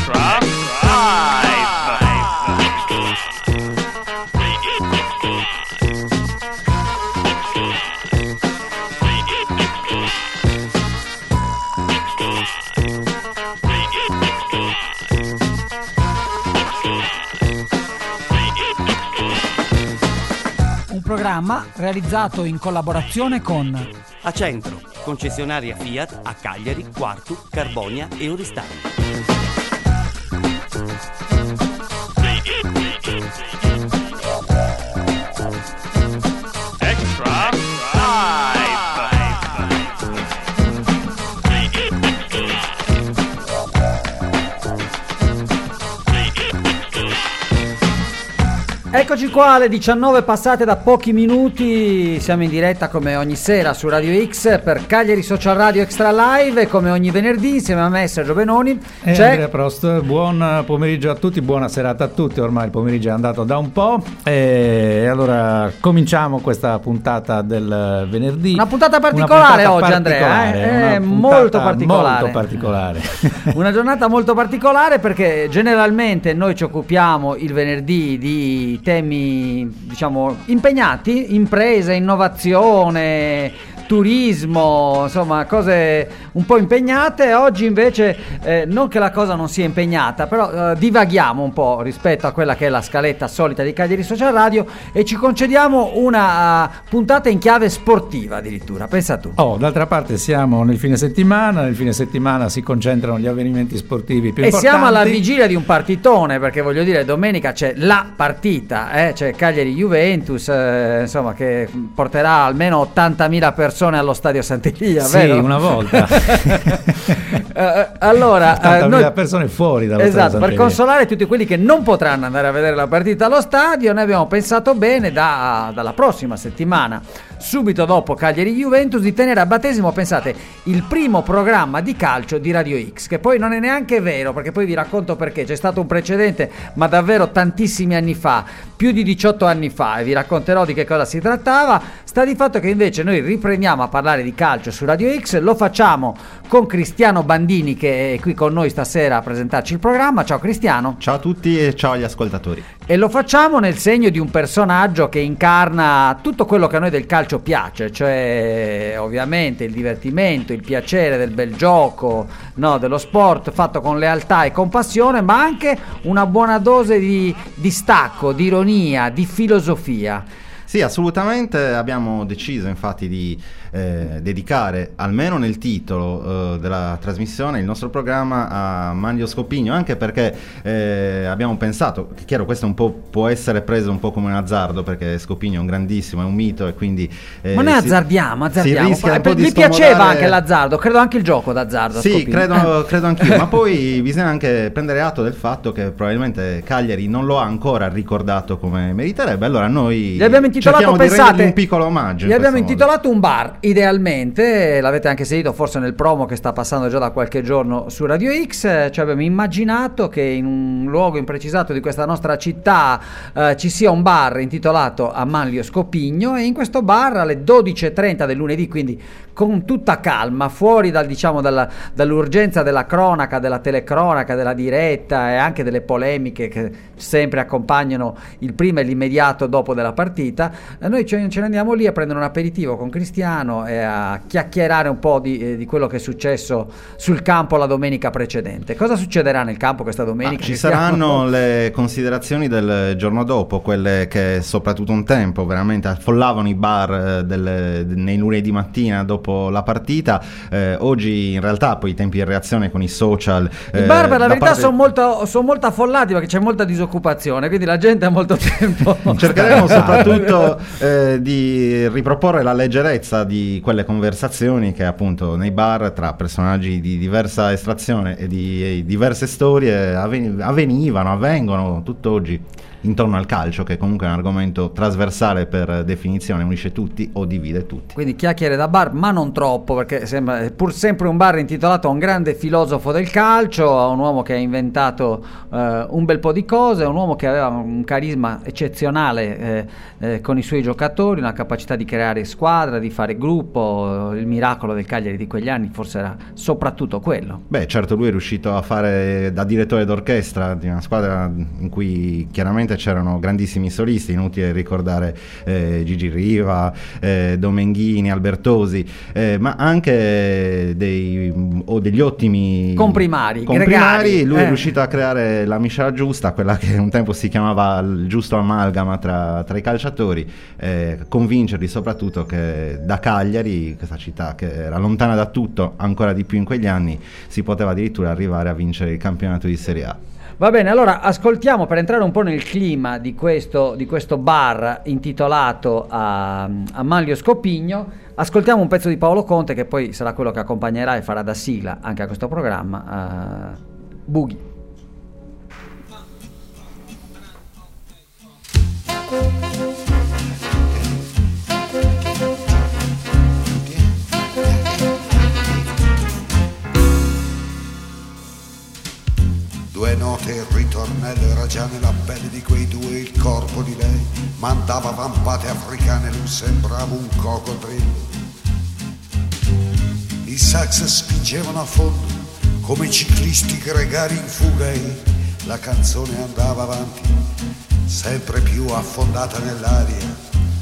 Extra Live. Un programma realizzato in collaborazione con Acentro, concessionaria Fiat a Cagliari, Quartu, Carbonia e Oristano. Extra Live. Eccoci qua, alle 19 passate da pochi minuti, siamo in diretta come ogni sera su Radio X per Cagliari Social Radio Extra Live e come ogni venerdì insieme a me Sergio Benoni e Andrea Prost. Buon pomeriggio a tutti, buona serata a tutti, ormai il pomeriggio è andato da un po' e allora cominciamo questa puntata del venerdì. Una puntata particolare oggi, Andrea, molto particolare. Una giornata molto particolare perché generalmente noi ci occupiamo il venerdì di temi, diciamo, impegnati, impresa, innovazione, turismo, insomma cose un po' impegnate. Oggi invece non che la cosa non sia impegnata, però divaghiamo un po' rispetto a quella che è la scaletta solita di Cagliari Social Radio e ci concediamo una puntata in chiave sportiva addirittura, pensa tu. D'altra parte siamo nel fine settimana si concentrano gli avvenimenti sportivi più importanti. E siamo alla vigilia di un partitone, perché voglio dire, domenica c'è la partita, c'è Cagliari-Juventus, insomma, che porterà almeno 80.000 persone allo stadio Sant'Elia, sì, vero? Una volta. Allora 80.000 persone fuori dallo stadio Sant'Elia. Per consolare tutti quelli che non potranno andare a vedere la partita allo stadio, noi abbiamo pensato bene dalla prossima settimana, subito dopo Cagliari-Juventus, di tenere a battesimo, pensate, il primo programma di calcio di Radio X, che poi non è neanche vero, perché poi vi racconto perché. C'è stato un precedente, ma davvero tantissimi anni fa, più di 18 anni fa, e vi racconterò di che cosa si trattava. Sta di fatto che invece noi riprendiamo a parlare di calcio su Radio X, lo facciamo con Cristiano Bandini, che è qui con noi stasera a presentarci il programma. Ciao Cristiano. Ciao a tutti e ciao agli ascoltatori. E lo facciamo nel segno di un personaggio che incarna tutto quello che a noi del calcio piace, cioè ovviamente il divertimento, il piacere del bel gioco, no, dello sport fatto con lealtà e con passione, ma anche una buona dose di distacco, di ironia, di filosofia. Sì, assolutamente, abbiamo deciso infatti di dedicare, almeno nel titolo della trasmissione, il nostro programma a Manlio Scopigno, anche perché abbiamo pensato, che chiaro questo un po' può essere preso un po' come un azzardo, perché Scopigno è un grandissimo, è un mito e quindi... ma noi azzardiamo. Si rischia un po' di mi piaceva anche l'azzardo, credo anche il gioco d'azzardo. Sì, credo anch'io, ma poi bisogna anche prendere atto del fatto che probabilmente Cagliari non lo ha ancora ricordato come meriterebbe, allora noi gli abbiamo intitolato, pensate, un piccolo omaggio. Gli abbiamo intitolato un bar, idealmente, l'avete anche sentito forse nel promo che sta passando già da qualche giorno su Radio X, ci abbiamo immaginato che in un luogo imprecisato di questa nostra città ci sia un bar intitolato a Manlio Scopigno, e in questo bar alle 12:30 del lunedì, quindi con tutta calma, fuori dall'urgenza della cronaca, della telecronaca, della diretta e anche delle polemiche che sempre accompagnano il prima e l'immediato dopo della partita, noi ce ne andiamo lì a prendere un aperitivo con Cristiano e a chiacchierare un po' di quello che è successo sul campo la domenica precedente. Cosa succederà nel campo questa domenica? Ci saranno le considerazioni del giorno dopo, quelle che soprattutto un tempo veramente affollavano i bar nei lunedì mattina dopo la partita. Oggi in realtà poi i tempi di reazione con i social, i bar per la verità sono molto affollati perché c'è molta disoccupazione, quindi la gente ha molto tempo. Cercheremo soprattutto di riproporre la leggerezza di quelle conversazioni che appunto nei bar tra personaggi di diversa estrazione e di diverse storie avvengono tutt'oggi intorno al calcio, che comunque è un argomento trasversale per definizione, unisce tutti o divide tutti. Quindi chiacchiere da bar, ma non troppo, perché sembra pur sempre un bar intitolato a un grande filosofo del calcio, a un uomo che ha inventato un bel po' di cose, un uomo che aveva un carisma eccezionale con i suoi giocatori, una capacità di creare squadra, di fare gruppo. Il miracolo del Cagliari di quegli anni forse era soprattutto quello. Beh, certo, lui è riuscito a fare da direttore d'orchestra di una squadra in cui chiaramente c'erano grandissimi solisti, inutile ricordare Gigi Riva, Domenghini, Albertosi, ma anche degli ottimi comprimari. Lui è riuscito a creare la miscela giusta, quella che un tempo si chiamava il giusto amalgama tra i calciatori, convincerli soprattutto che da Cagliari, questa città che era lontana da tutto, ancora di più in quegli anni, si poteva addirittura arrivare a vincere il campionato di Serie A. Va bene, allora ascoltiamo, per entrare un po' nel clima di questo bar intitolato a Manlio Scopigno, ascoltiamo un pezzo di Paolo Conte, che poi sarà quello che accompagnerà e farà da sigla anche a questo programma, Boogie. Due note il ritornello era già nella pelle di quei due, il corpo di lei mandava vampate africane, lui sembrava un coccodrillo. I sax spingevano a fondo come ciclisti gregari in fuga e la canzone andava avanti, sempre più affondata nell'aria.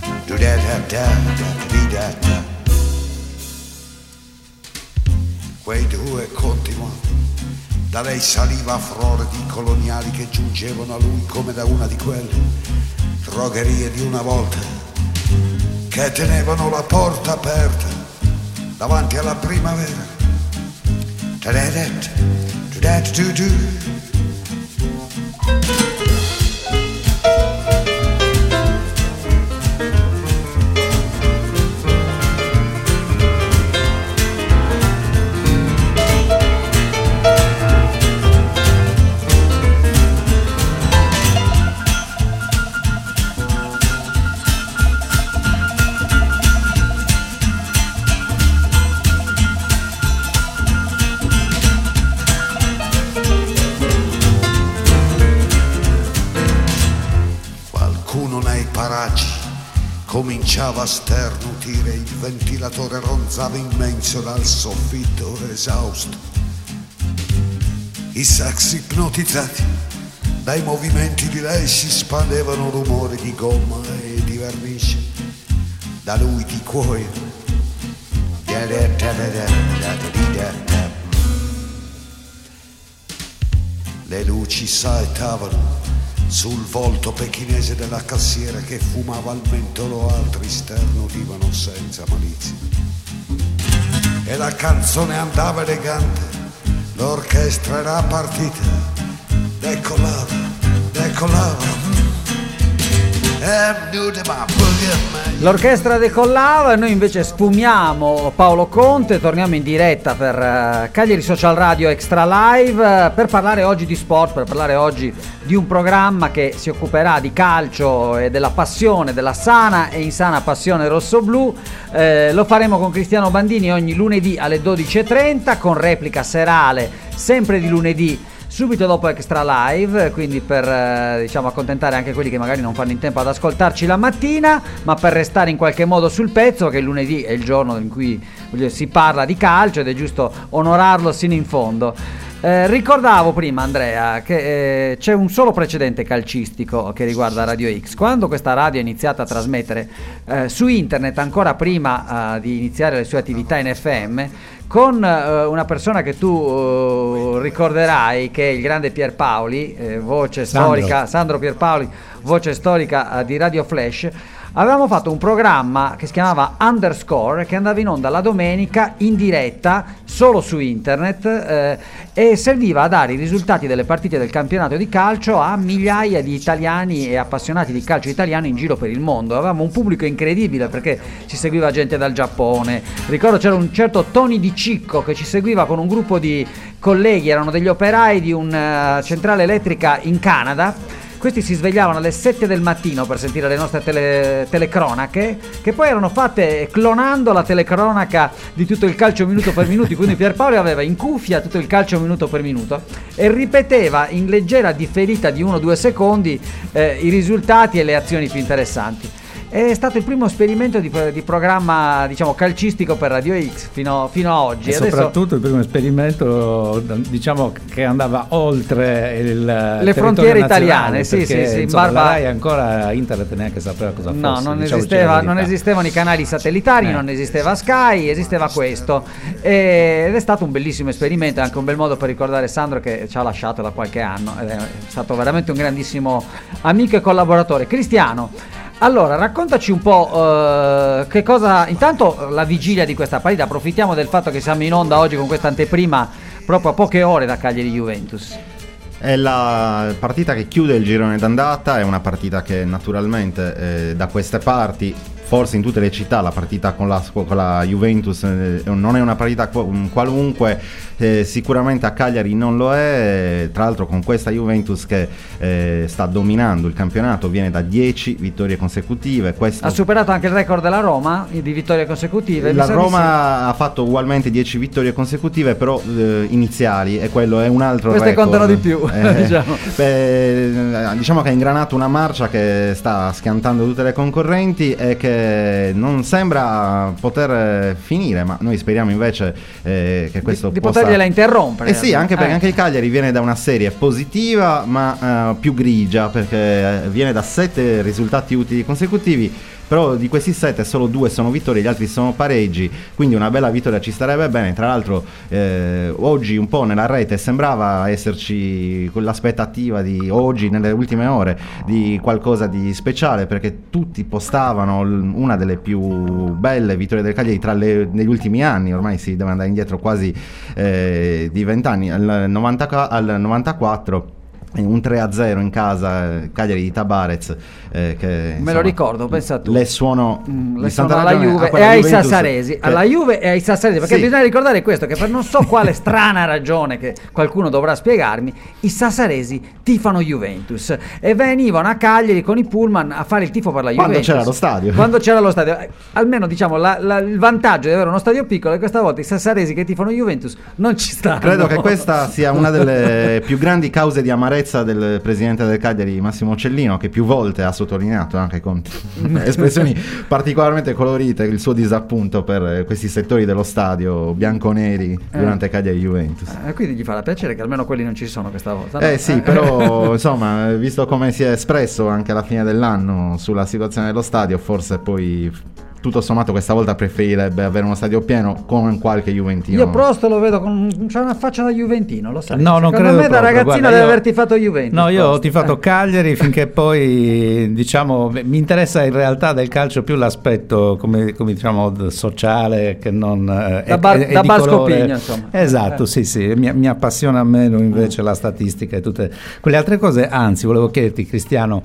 Quei due continuano. Da lei saliva a frore di coloniali che giungevano a lui come da una di quelle drogherie di una volta, che tenevano la porta aperta davanti alla primavera. Cominciava a sternutire, il ventilatore ronzava immenso dal soffitto esausto. I sax ipnotizzati dai movimenti di lei si spandevano rumori di gomma e di vernice, da lui di cuoio. Le luci saettavano sul volto pechinese della cassiera che fumava al mentolo, altri sternutivano senza malizia. E la canzone andava elegante, l'orchestra era partita, decollava. L'orchestra decollava e noi invece sfumiamo Paolo Conte, torniamo in diretta per Cagliari Social Radio Extra Live per parlare oggi di sport, per parlare oggi di un programma che si occuperà di calcio e della passione, della sana e insana passione rossoblù. Lo faremo con Cristiano Bandini ogni lunedì alle 12:30 con replica serale sempre di lunedì subito dopo Extra Live, quindi per diciamo accontentare anche quelli che magari non fanno in tempo ad ascoltarci la mattina, ma per restare in qualche modo sul pezzo, che il lunedì è il giorno in cui si parla di calcio ed è giusto onorarlo sino in fondo. Ricordavo prima, Andrea, che c'è un solo precedente calcistico che riguarda Radio X. Quando questa radio è iniziata a trasmettere su internet, ancora prima di iniziare le sue attività in FM, con una persona che tu ricorderai, che è il grande Pierpaoli, voce storica, Sandro Pierpaoli, voce storica di Radio Flash, avevamo fatto un programma che si chiamava Underscore, che andava in onda la domenica in diretta solo su internet e serviva a dare i risultati delle partite del campionato di calcio a migliaia di italiani e appassionati di calcio italiano in giro per il mondo. Avevamo un pubblico incredibile perché ci seguiva gente dal Giappone, ricordo c'era un certo Tony Di Cicco che ci seguiva con un gruppo di colleghi, erano degli operai di una centrale elettrica in Canada. Questi si svegliavano alle 7 del mattino per sentire le nostre telecronache, che poi erano fatte clonando la telecronaca di tutto il calcio minuto per minuto, quindi Pierpaolo aveva in cuffia tutto il calcio minuto per minuto e ripeteva in leggera differita di 1-2 secondi i risultati e le azioni più interessanti. è stato il primo esperimento di programma, diciamo, calcistico per Radio X fino a oggi. E soprattutto il primo esperimento, diciamo, che andava oltre le frontiere italiane, sì, perché, insomma, la Rai ancora internet neanche sapeva cosa fosse. No, non esistevano i canali satellitari, non esisteva Sky, esisteva questo, ed è stato un bellissimo esperimento, anche un bel modo per ricordare Sandro, che ci ha lasciato da qualche anno, ed è stato veramente un grandissimo amico e collaboratore. Cristiano, allora raccontaci un po' che cosa, intanto la vigilia di questa partita, approfittiamo del fatto che siamo in onda oggi con questa anteprima proprio a poche ore da Cagliari-Juventus. È la partita che chiude il girone d'andata, è una partita che naturalmente da queste parti, forse in tutte le città, la partita con la Juventus non è una partita qualunque, sicuramente a Cagliari non lo è, tra l'altro con questa Juventus che sta dominando il campionato, viene da 10 vittorie consecutive. Ha superato anche il record della Roma di vittorie consecutive. La Roma ha fatto ugualmente 10 vittorie consecutive, però iniziali, e quello è un altro queste record. Contano di più. Diciamo che ha ingranato una marcia che sta schiantando tutte le concorrenti e che non sembra poter finire, ma noi speriamo invece che questo di possa potergliela interrompere. Sì, anche perché anche il Cagliari viene da una serie positiva ma più grigia, perché viene da 7 risultati utili consecutivi, però di questi 7 solo 2 sono vittorie, gli altri sono pareggi, quindi una bella vittoria ci starebbe bene. Tra l'altro oggi un po' nella rete sembrava esserci quell'aspettativa di oggi, nelle ultime ore, di qualcosa di speciale, perché tutti postavano una delle più belle vittorie del Cagliari negli ultimi anni, ormai si deve andare indietro quasi di 20 anni, al 94. Un 3-0 in casa, Cagliari di Tabarez, che me lo ricordo, pensa tu. Le suono alla Juve e ai Sassaresi, alla Juve e ai Sassaresi, perché sì, bisogna ricordare questo, che per non so quale strana ragione che qualcuno dovrà spiegarmi, i Sassaresi tifano Juventus e venivano a Cagliari con i pullman a fare il tifo per la Juventus quando c'era lo stadio. Almeno, diciamo, il vantaggio di avere uno stadio piccolo è che questa volta i Sassaresi che tifano Juventus non ci stanno. Credo che questa sia una delle più grandi cause di amarezza del presidente del Cagliari, Massimo Cellino, che più volte ha sottolineato, anche con espressioni particolarmente colorite, il suo disappunto per questi settori dello stadio bianconeri durante Cagliari-Juventus. Quindi gli farà piacere che almeno quelli non ci sono questa volta, no? Sì, però insomma, visto come si è espresso anche alla fine dell'anno sulla situazione dello stadio, forse poi tutto sommato questa volta preferirebbe avere uno stadio pieno con qualche juventino. Io Prost lo vedo c'ha una faccia da juventino, lo sai. No, non credo. Me da ragazzino deve aver tifato Juventus. No, io ho tifato Cagliari finché poi, diciamo, mi interessa in realtà del calcio più l'aspetto come diciamo sociale, che non da bar Scopigno, insomma. Esatto, sì, mi appassiona meno invece la statistica e tutte quelle altre cose. Anzi, volevo chiederti, Cristiano,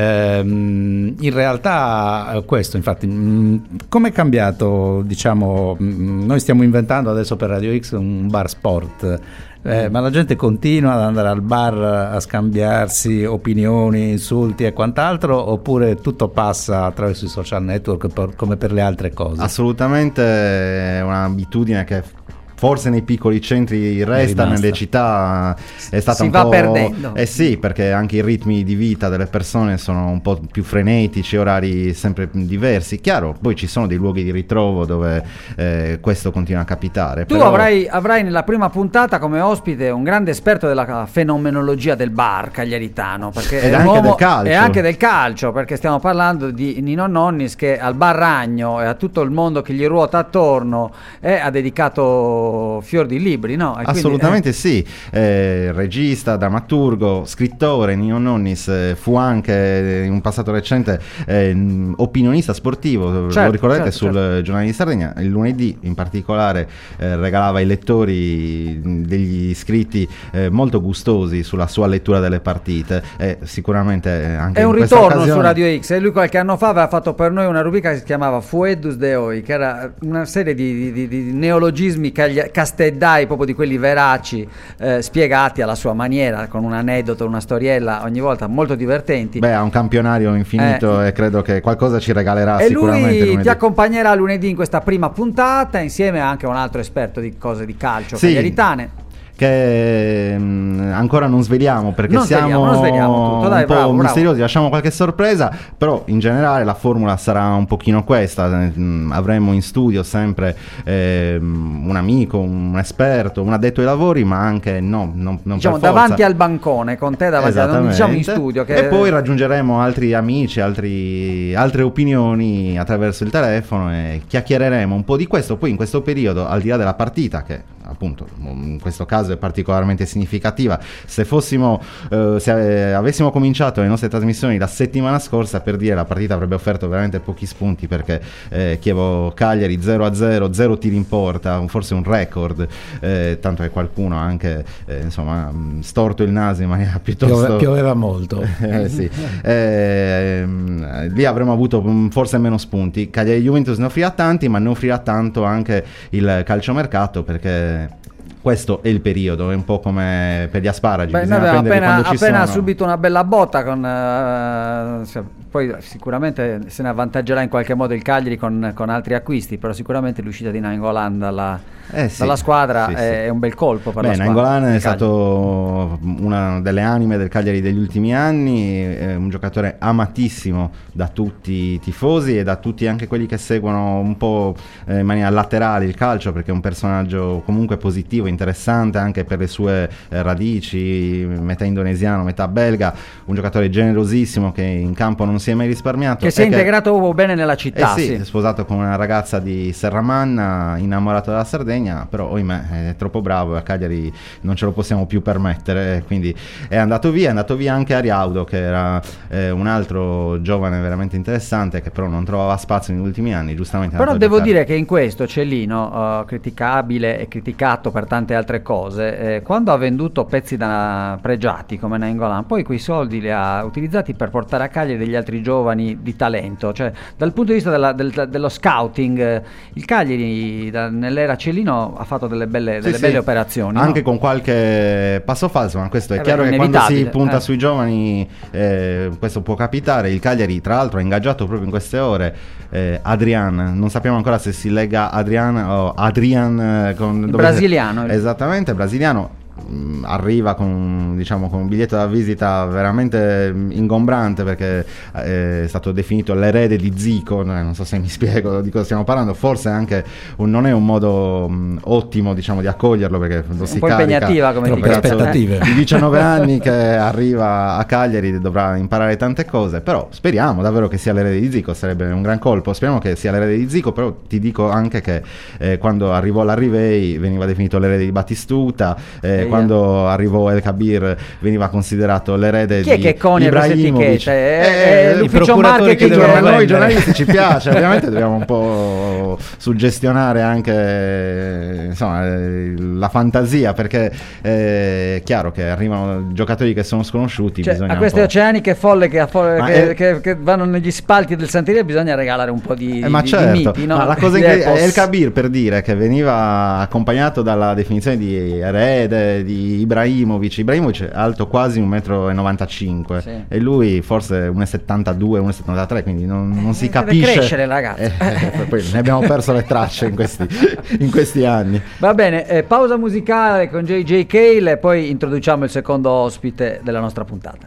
in realtà questo, infatti, come è cambiato, diciamo, noi stiamo inventando adesso per Radio X un bar sport, ma la gente continua ad andare al bar a scambiarsi opinioni, insulti e quant'altro, oppure tutto passa attraverso i social network come per le altre cose? Assolutamente è un'abitudine che forse nei piccoli centri resta, nelle città è stata si un va po'... perdendo. Sì, perché anche i ritmi di vita delle persone sono un po' più frenetici, orari sempre diversi. Chiaro, poi ci sono dei luoghi di ritrovo dove questo continua a capitare. Tu avrai nella prima puntata come ospite un grande esperto della fenomenologia del bar cagliaritano, perché ed anche del calcio. E anche del calcio, perché stiamo parlando di Nino Nonnis, che al bar Ragno e a tutto il mondo che gli ruota attorno ha dedicato fior di libri, no? E assolutamente sì, regista, drammaturgo, scrittore. Nino Nonnis fu anche in un passato recente opinionista sportivo, certo, lo ricordate, sul certo. Giornale di Sardegna. Il lunedì in particolare regalava ai lettori degli scritti molto gustosi sulla sua lettura delle partite, e sicuramente anche è un in ritorno occasione... su Radio X, e lui qualche anno fa aveva fatto per noi una rubrica che si chiamava Fuedus de Hoy, che era una serie di neologismi casteddai, proprio di quelli veraci, spiegati alla sua maniera, con un aneddoto, una storiella ogni volta molto divertenti. Beh, ha un campionario infinito e credo che qualcosa ci regalerà e sicuramente lui lunedì. ti accompagnerà lunedì in questa prima puntata insieme anche a un altro esperto di cose di calcio sì, cagliaritane, che ancora non sveliamo perché Non siamo sveliamo tutto, dai, un po' bravo. misteriosi, lasciamo qualche sorpresa, però in generale la formula sarà un pochino questa. Avremo in studio sempre un amico, un esperto, un addetto ai lavori, ma anche non Diciamo per forza. davanti al bancone, con te davanti, non diciamo in studio. E poi raggiungeremo altri amici, altre opinioni attraverso il telefono e chiacchiereremo un po' di questo. Poi in questo periodo, al di là della partita, che appunto in questo caso è particolarmente significativa, se avessimo cominciato le nostre trasmissioni la settimana scorsa, per dire, la partita avrebbe offerto veramente pochi spunti, perché Chievo-Cagliari 0-0, 0 tiri in porta, forse un record, tanto che qualcuno ha anche storto il naso in maniera piuttosto... Pioveva molto. Sì. Lì avremmo avuto forse meno spunti. Cagliari-Juventus ne offrirà tanti, ma ne offrirà tanto anche il calciomercato, perché questo è il periodo, è un po' come per gli asparagi. Beh, noi abbiamo appena subito una bella botta poi sicuramente se ne avvantaggerà in qualche modo il Cagliari con altri acquisti, però sicuramente l'uscita di Nainggolan dalla squadra è un bel colpo per la squadra. Nainggolan è stato una delle anime del Cagliari degli ultimi anni, è un giocatore amatissimo da tutti i tifosi e da tutti anche quelli che seguono un po' in maniera laterale il calcio, perché è un personaggio comunque positivo, interessante anche per le sue radici, metà indonesiano, metà belga, un giocatore generosissimo che in campo non si è mai risparmiato, che si è integrato bene nella città. È sposato con una ragazza di Serramanna, innamorato della Sardegna, però ohimè è troppo bravo e a Cagliari non ce lo possiamo più permettere, quindi è andato via anche Ariaudo, che era un altro giovane veramente interessante, che però non trovava spazio negli ultimi anni, giustamente. Però devo dire che in questo Cellino, criticabile e criticato per tante altre cose, quando ha venduto pezzi da pregiati come Nainggolan, poi quei soldi li ha utilizzati per portare a Cagliari degli altri giovani di talento, cioè dal punto di vista dello scouting, il Cagliari nell'era Cellino ha fatto delle belle operazioni, anche no? Con qualche passo falso, ma questo è chiaro che quando si punta sui giovani questo può capitare. Il Cagliari tra l'altro ha ingaggiato proprio in queste ore Adrian, non sappiamo ancora se si legga Adrian o Adrian con brasiliano. Esattamente, brasiliano. Arriva con un biglietto da visita veramente ingombrante, perché è stato definito l'erede di Zico, non so se mi spiego di cosa stiamo parlando, forse anche non è un modo ottimo di accoglierlo, perché lo si un po' impegnativa come aspettative. Di 19 anni che arriva a Cagliari, dovrà imparare tante cose, però speriamo davvero che sia l'erede di Zico, sarebbe un gran colpo, speriamo che sia l'erede di Zico. Però ti dico anche che quando arrivò l'Arrivei veniva definito l'erede di Battistuta, quando arrivò El Kabir veniva considerato l'erede di Ibrahimovic. Chi è che conia queste etichette? L'ufficio marketing. A noi giornalisti ci piace, ovviamente dobbiamo un po' suggestionare anche la fantasia, perché è chiaro che arrivano giocatori che sono sconosciuti, bisogna a queste oceaniche folle che vanno negli spalti del Santeria bisogna regalare un po' di miti, no? Ma la cosa è El Kabir, per dire, che veniva accompagnato dalla definizione di erede di Ibrahimovic è alto quasi 1,95 m, sì. E lui forse 1,72 m, 1,73 m, quindi non si capisce. Deve crescere, ragazzi. Poi ne abbiamo perso le tracce in questi anni. Va bene, pausa musicale con J.J. Cale e poi introduciamo il secondo ospite della nostra puntata.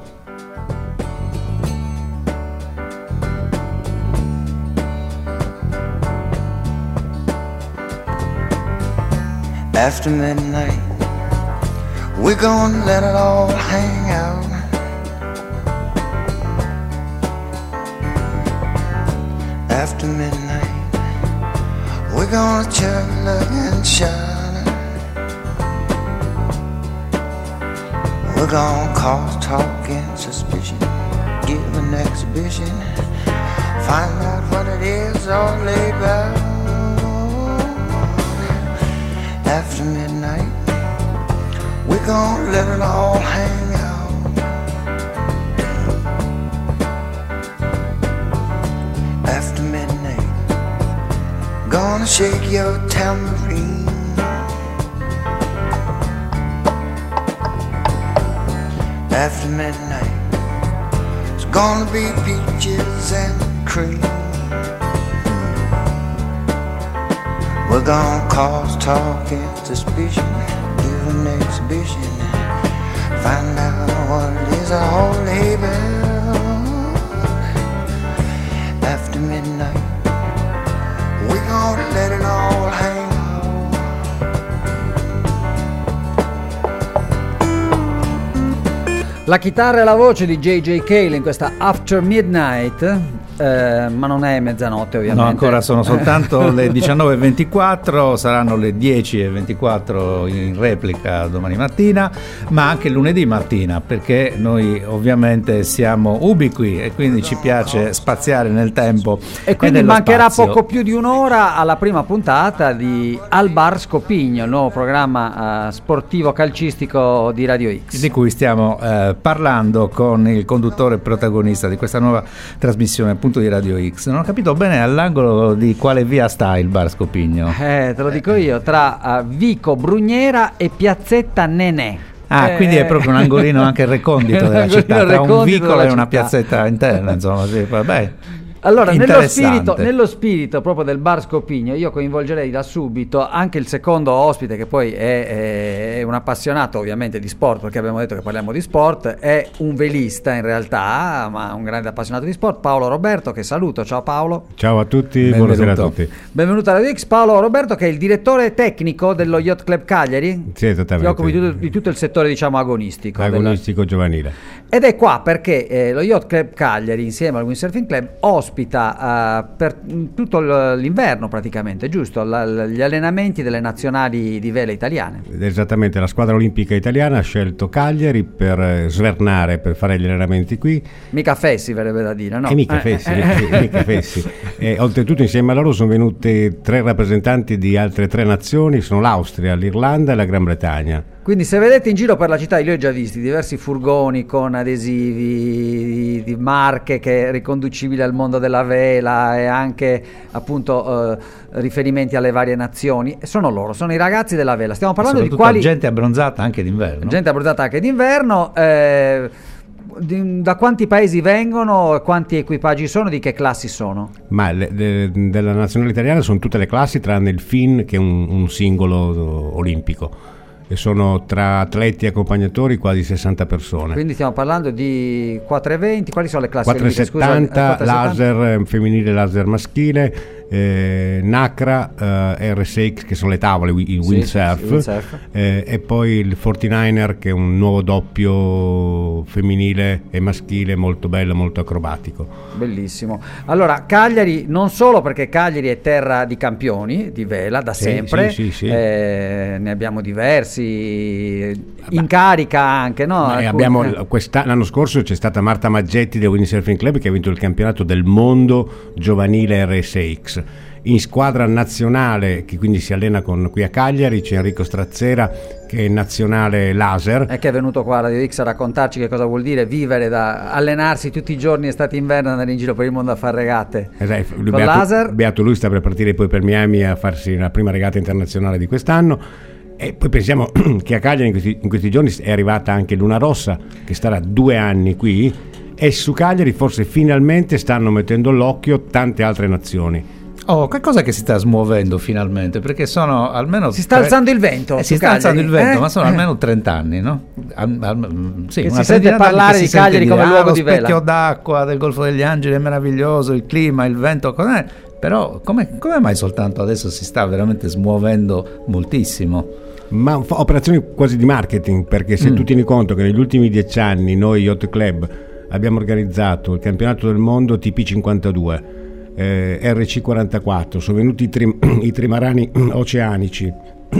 After midnight, we're gonna let it all hang out. After midnight, we're gonna chug, look and shine. We're gonna cause talk and suspicion, give an exhibition, find out what it is all about. After midnight, we're gonna let it all hang out. After midnight, gonna shake your tambourine. After midnight, it's gonna be peaches and cream. We're gonna cause talk and suspicion, give an exhibition. Find out what is a holy bell. After midnight, we gonna let it all hang. La chitarra e la voce di J.J. Cale in questa After Midnight, ma non è mezzanotte ovviamente. No, ancora sono soltanto le 19:24, saranno le 10:24 in replica domani mattina, ma anche lunedì mattina, perché noi ovviamente siamo ubiqui e quindi ci piace spaziare nel tempo. E quindi nello mancherà spazio. poco più di un'ora alla prima puntata di Al Bar Scopigno, il nuovo programma sportivo calcistico di Radio X. Di cui stiamo parlando con il conduttore protagonista di questa nuova trasmissione appunto di Radio X. Non ho capito bene all'angolo di quale via sta il Bar Scopigno. Te lo dico io, tra Vico Brugnera e Piazzetta Nenè. Quindi è proprio un angolino anche recondito della città, tra un vicolo e una piazzetta interna, insomma, sì, vabbè. Allora, nello spirito proprio del Bar Scopigno, io coinvolgerei da subito anche il secondo ospite, che poi è un appassionato ovviamente di sport, perché abbiamo detto che parliamo di sport, è un velista in realtà, ma un grande appassionato di sport, Paolo Roberto, che saluto. Ciao Paolo. Ciao a tutti, Benvenuto. buonasera a tutti. Benvenuto a Radio X. Paolo Roberto, che è il direttore tecnico dello Yacht Club Cagliari. Sì, esattamente. Ti occupi di tutto il settore, diciamo, agonistico Giovanile. Ed è qua perché lo Yacht Club Cagliari, insieme al Windsurfing Club, ospita per tutto l'inverno praticamente, giusto? Gli allenamenti delle nazionali di vela italiane. Esattamente, la squadra olimpica italiana ha scelto Cagliari per svernare, per fare gli allenamenti qui. Mica fessi, verrebbe da dire, no? Mica fessi. E oltretutto insieme a loro sono venuti 3 rappresentanti di altre 3 nazioni, sono l'Austria, l'Irlanda e la Gran Bretagna. Quindi se vedete in giro per la città, io li ho già visti, diversi furgoni con adesivi di marche che è riconducibili al mondo della vela e anche appunto riferimenti alle varie nazioni. E sono loro, sono i ragazzi della vela. Stiamo parlando di quali... gente abbronzata anche d'inverno. Gente abbronzata anche d'inverno. Da quanti paesi vengono, quanti equipaggi sono, di che classi sono? Ma della nazionale italiana sono tutte le classi tranne il FIN, che è un singolo olimpico. E sono tra atleti e accompagnatori quasi 60 persone. Quindi stiamo parlando di 420, quali sono le classi? 470, laser femminile, laser maschile, NACRA, RSX, che sono le tavole, il windsurf, e poi il 49er, che è un nuovo doppio femminile e maschile molto bello, molto acrobatico. Bellissimo. Allora, Cagliari, non solo perché Cagliari è terra di campioni di vela da sempre, sì. Ne abbiamo diversi in carica anche, no? L'anno scorso c'è stata Marta Maggetti del Windsurfing Club, che ha vinto il campionato del mondo giovanile RSX. In squadra nazionale, che quindi si allena qui a Cagliari, c'è Enrico Strazzera, che è nazionale laser, e che è venuto qua a Radio X a raccontarci che cosa vuol dire vivere allenarsi tutti i giorni estate e inverno, andare in giro per il mondo a fare regate con laser. Beato lui, sta per partire poi per Miami a farsi la prima regata internazionale di quest'anno. E poi pensiamo che a Cagliari in questi giorni è arrivata anche Luna Rossa, che starà 2 anni qui, e su Cagliari forse finalmente stanno mettendo l'occhio tante altre nazioni. Che cosa che si sta smuovendo finalmente? Perché sono almeno... Si sta alzando il vento. Si sta alzando il vento, ma sono almeno 30 anni, no? Sì, si sente parlare di Cagliari come luogo di vela. Lo specchio d'acqua del Golfo degli Angeli è meraviglioso, il clima, il vento, cos'è? Però come mai soltanto adesso si sta veramente smuovendo moltissimo? Ma operazioni quasi di marketing, perché se tu tieni conto che negli ultimi 10 anni noi Yacht Club abbiamo organizzato il campionato del mondo TP52, RC44, sono venuti i trimarani oceanici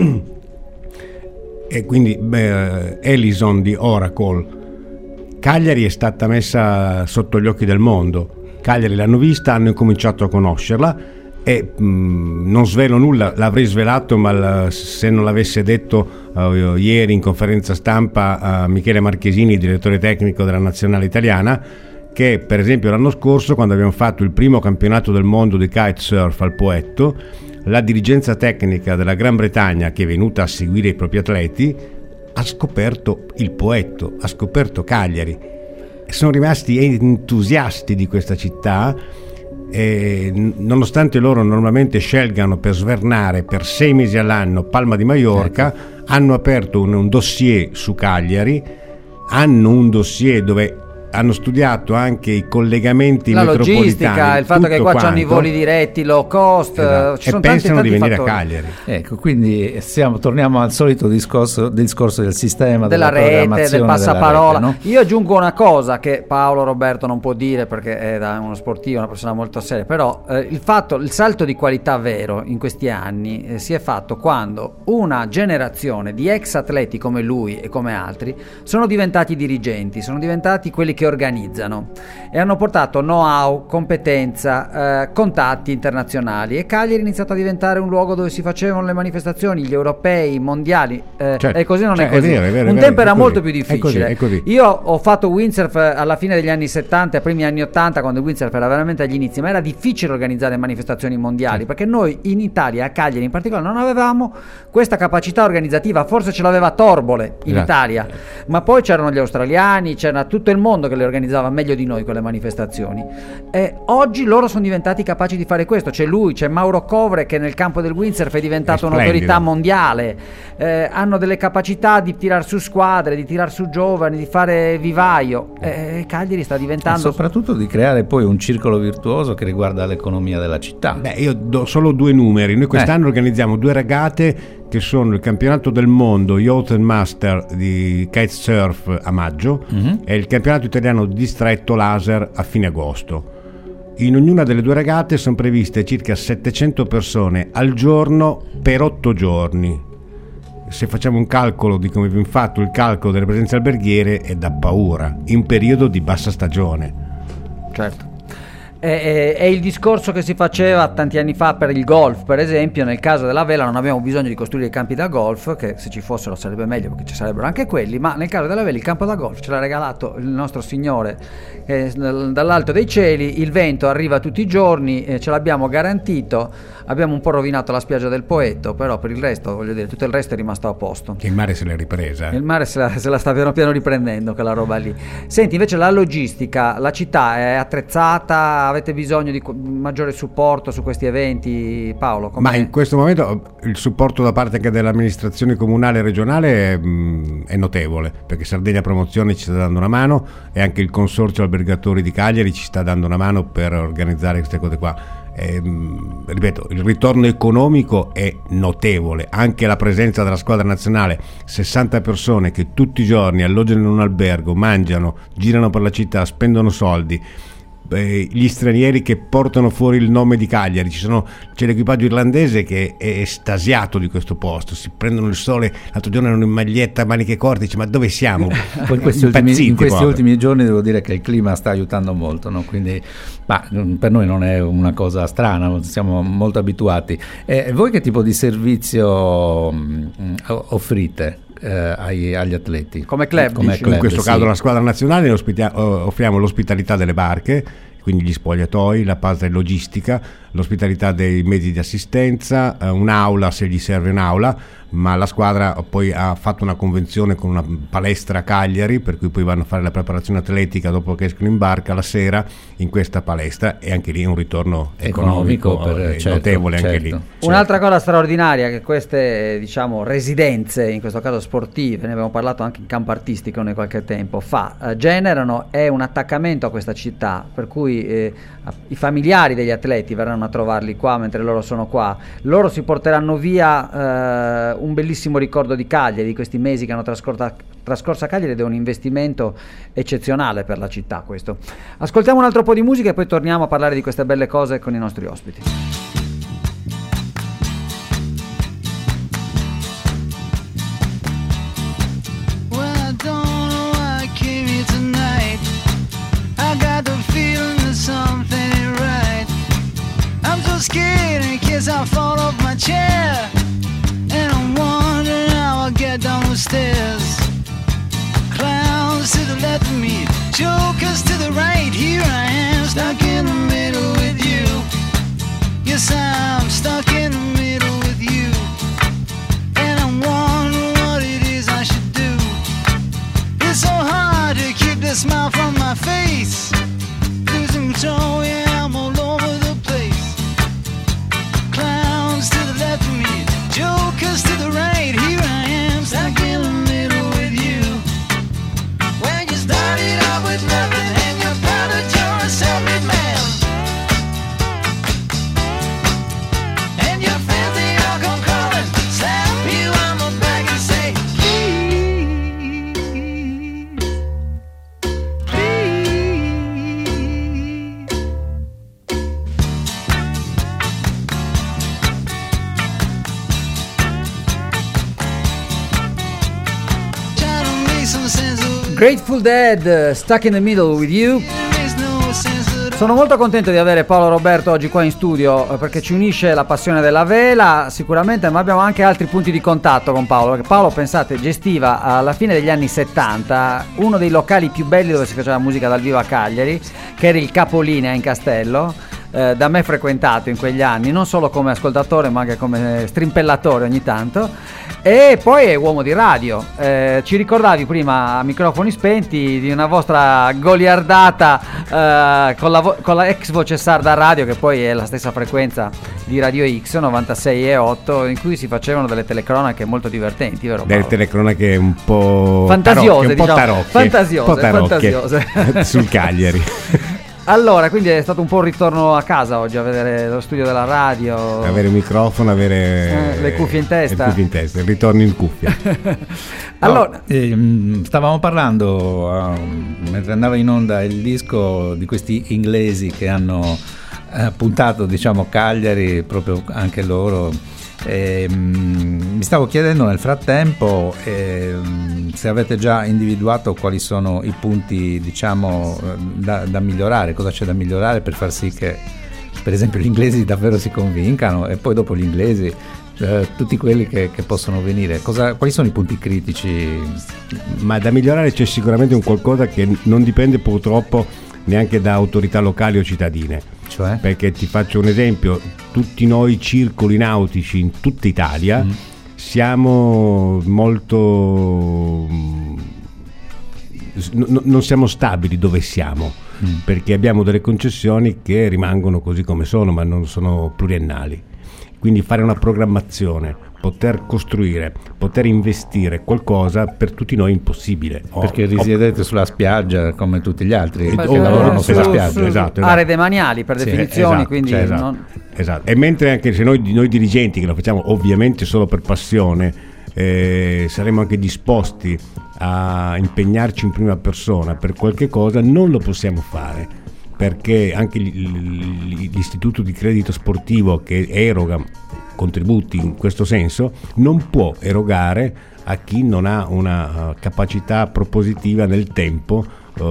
e quindi Ellison di Oracle. Cagliari è stata messa sotto gli occhi del mondo. Cagliari l'hanno vista, hanno incominciato a conoscerla e non svelo nulla, l'avrei svelato, ma se non l'avesse detto ieri in conferenza stampa a Michele Marchesini, direttore tecnico della nazionale italiana, che per esempio l'anno scorso, quando abbiamo fatto il primo campionato del mondo di kitesurf al Poetto, la dirigenza tecnica della Gran Bretagna, che è venuta a seguire i propri atleti, ha scoperto il Poetto, ha scoperto Cagliari, sono rimasti entusiasti di questa città E nonostante loro normalmente scelgano per svernare per 6 mesi all'anno Palma di Maiorca, hanno aperto un dossier su Cagliari, hanno un dossier dove hanno studiato anche i collegamenti la metropolitani, logistica, il fatto che qua c'hanno i voli diretti low cost, esatto. Ci sono e pensano tanti di venire fattori. a Cagliari. Ecco, quindi torniamo al solito discorso del sistema della rete, del passaparola. Della rete, no? Io aggiungo una cosa che Paolo Roberto non può dire perché è uno sportivo, una persona molto seria, però il salto di qualità vero in questi anni si è fatto quando una generazione di ex atleti come lui e come altri sono diventati dirigenti, sono diventati quelli che organizzano e hanno portato know-how, competenza, contatti internazionali, e Cagliari è iniziato a diventare un luogo dove si facevano le manifestazioni, gli europei, i mondiali, e così non è così. È vero, un tempo era così, molto più difficile. è così. Io ho fatto windsurf alla fine degli anni 70 e primi anni 80, quando il windsurf era veramente agli inizi, ma era difficile organizzare manifestazioni mondiali perché noi in Italia, a Cagliari in particolare, non avevamo questa capacità organizzativa. Forse ce l'aveva Torbole in Italia, ma poi c'erano gli australiani, c'era tutto il mondo che le organizzava meglio di noi quelle manifestazioni, e oggi loro sono diventati capaci di fare questo. C'è Mauro Covre che nel campo del windsurf è diventato un'autorità mondiale, hanno delle capacità di tirar su squadre, di tirar su giovani, di fare vivaio, Cagliari sta diventando, e soprattutto di creare poi un circolo virtuoso che riguarda l'economia della città. Io do solo 2 numeri. Noi quest'anno organizziamo 2 regate che sono il campionato del mondo Yacht Master di kitesurf a maggio e il campionato italiano distretto laser a fine agosto. In ognuna delle 2 regate sono previste circa 700 persone al giorno per 8 giorni. Se facciamo un calcolo di come viene fatto il calcolo delle presenze alberghiere, è da paura in periodo di bassa stagione. Certo. È il discorso che si faceva tanti anni fa per il golf, per esempio. Nel caso della vela non abbiamo bisogno di costruire i campi da golf, che se ci fossero sarebbe meglio perché ci sarebbero anche quelli, ma nel caso della vela il campo da golf ce l'ha regalato il nostro Signore dall'alto dei cieli. Il vento arriva tutti i giorni, ce l'abbiamo garantito. Abbiamo un po' rovinato la spiaggia del Poetto, però per il resto, voglio dire, tutto il resto è rimasto a posto. Che il mare se l'è ripresa. Il mare se la sta piano piano riprendendo, quella roba lì. Senti, invece la logistica, la città è attrezzata, avete bisogno di maggiore supporto su questi eventi, Paolo? Com'è? Ma in questo momento il supporto da parte anche dell'amministrazione comunale e regionale è notevole, perché Sardegna Promozione ci sta dando una mano e anche il Consorzio Albergatori di Cagliari ci sta dando una mano per organizzare queste cose qua. Ripeto, il ritorno economico è notevole, anche la presenza della squadra nazionale, 60 persone che tutti i giorni alloggiano in un albergo, mangiano, girano per la città, spendono soldi, gli stranieri che portano fuori il nome di Cagliari. C'è l'equipaggio irlandese che è estasiato di questo posto, si prendono il sole. L'altro giorno erano in maglietta, maniche corte, dice: ma dove siamo? Poi in questi ultimi giorni devo dire che il clima sta aiutando molto, no? Quindi per noi non è una cosa strana, siamo molto abituati. Voi che tipo di servizio offrite agli atleti come club? In questo caso la squadra nazionale offriamo l'ospitalità delle barche, quindi gli spogliatoi, la parte logistica, l'ospitalità dei mezzi di assistenza, un'aula se gli serve un'aula, ma la squadra poi ha fatto una convenzione con una palestra a Cagliari, per cui poi vanno a fare la preparazione atletica dopo che escono in barca la sera in questa palestra, e anche lì è un ritorno economico notevole, anche lì. Un'altra cosa straordinaria che queste, diciamo, residenze, in questo caso sportive, ne abbiamo parlato anche in campo artistico noi qualche tempo fa, generano è un attaccamento a questa città, per cui i familiari degli atleti verranno a trovarli qua mentre loro sono qua. Loro si porteranno via un bellissimo ricordo di Cagliari, di questi mesi che hanno trascorso a Cagliari, ed è un investimento eccezionale per la città questo. Ascoltiamo un altro po' di musica e poi torniamo a parlare di queste belle cose con i nostri ospiti. Scared in case I fall off my chair, and I'm wondering how I'll get down the stairs. Clowns to the left of me, jokers to the right. Here I am, stuck in the middle with you. Yes, I'm stuck in the middle with you, and I'm wondering what it is I should do. It's so hard to keep the smile from my face, losing control, yeah, I'm all over the Grateful Dead, Stuck in the Middle with You. Sono molto contento di avere Paolo Roberto oggi qua in studio perché ci unisce la passione della vela sicuramente, ma abbiamo anche altri punti di contatto con Paolo, perché Paolo, pensate, gestiva alla fine degli anni 70 uno dei locali più belli dove si faceva musica dal vivo a Cagliari, che era il Capolinea in Castello, da me frequentato in quegli anni, non solo come ascoltatore ma anche come strimpellatore ogni tanto. E poi è uomo di radio. Ci ricordavi prima a microfoni spenti di una vostra goliardata con la ex Voce Sarda Radio, che poi è la stessa frequenza di Radio X 96,8, in cui si facevano delle telecronache molto divertenti, vero Paolo? Delle telecronache un po' fantasiose, fantasiose sul Cagliari. Allora, quindi è stato un po' un ritorno a casa oggi a vedere lo studio della radio, avere il microfono, avere le cuffie in testa, il ritorno in cuffia. Allora, stavamo parlando mentre andava in onda il disco di questi inglesi che hanno puntato, diciamo, Cagliari, proprio anche loro. Mi stavo chiedendo nel frattempo se avete già individuato quali sono i punti, diciamo, da migliorare, cosa c'è da migliorare per far sì che, per esempio, gli inglesi davvero si convincano, e poi dopo gli inglesi tutti quelli che possono venire. Quali sono i punti critici? Ma da migliorare c'è sicuramente un qualcosa che non dipende purtroppo neanche da autorità locali o cittadine. Cioè? Perché ti faccio un esempio: tutti noi circoli nautici in tutta Italia siamo molto non siamo stabili dove siamo, perché abbiamo delle concessioni che rimangono così come sono, ma non sono pluriennali. Quindi fare una programmazione, poter costruire, poter investire qualcosa, per tutti noi è impossibile. Perché risiedete sulla spiaggia come tutti gli altri, lavorano sulla spiaggia. Esatto. Aree demaniali per definizione, esatto, quindi esatto. E mentre anche se noi dirigenti, che lo facciamo ovviamente solo per passione, saremo anche disposti a impegnarci in prima persona per qualche cosa, non lo possiamo fare, perché anche l'istituto di credito sportivo che eroga contributi in questo senso non può erogare a chi non ha una capacità propositiva nel tempo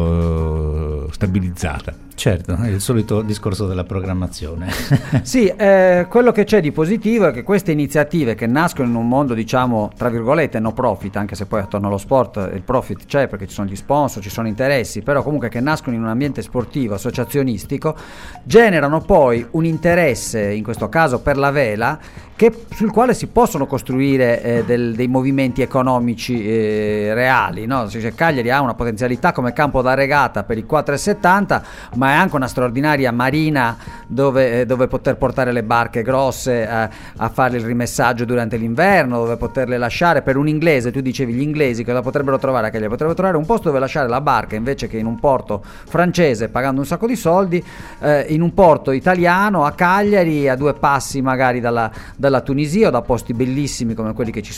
stabilizzata. Certo, è il solito discorso della programmazione. Sì, quello che c'è di positivo è che queste iniziative che nascono in un mondo, diciamo, tra virgolette, no profit, anche se poi attorno allo sport il profit c'è perché ci sono gli sponsor, ci sono interessi, però comunque che nascono in un ambiente sportivo, associazionistico, generano poi un interesse, in questo caso per la vela, sul quale si possono costruire dei movimenti economici reali, no? Cioè, Cagliari ha una potenzialità come campo da regata per i 4,70, ma è anche una straordinaria marina dove poter portare le barche grosse a fare il rimessaggio durante l'inverno, dove poterle lasciare. Per un inglese, tu dicevi gli inglesi cosa potrebbero trovare a Cagliari? Potrebbero trovare un posto dove lasciare la barca invece che in un porto francese pagando un sacco di soldi, in un porto italiano a Cagliari, a 2 passi magari dalla Tunisia, o da posti bellissimi come quelli che ci